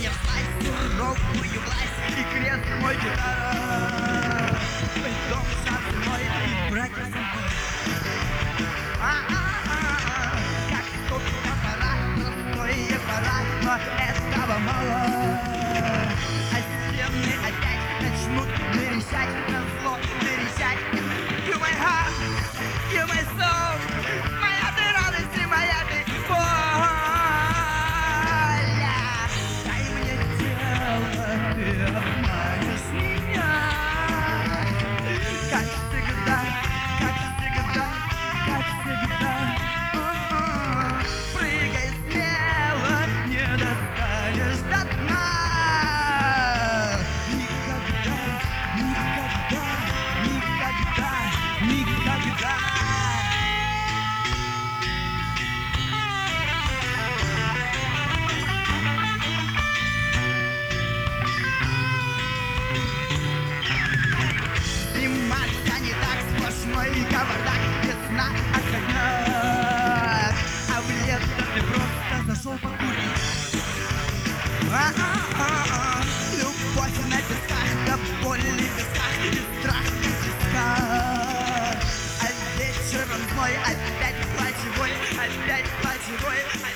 мне вслась суровую власть и крест мой гитара. Мой дом, шанс мой и братья со мной. Как сколько пора, простое пора, но этого мало. А стены опять начнут верещать, на зло верещать. You my heart, you my soul, моя ты радость и моя ты боль. Дай мне тело, ты обманешь меня. Как всегда, как всегда, как всегда. Прыгай смело, не достанешь до дна. Никогда, никогда, никогда, никогда. Зима тянет так, сплошной кавардак, весна огонек. А в лето ты просто зашел покурить. Любовь на песках, да боль в песках, и страх в висках. А вечером зной, опять плачевой, опять плачевой.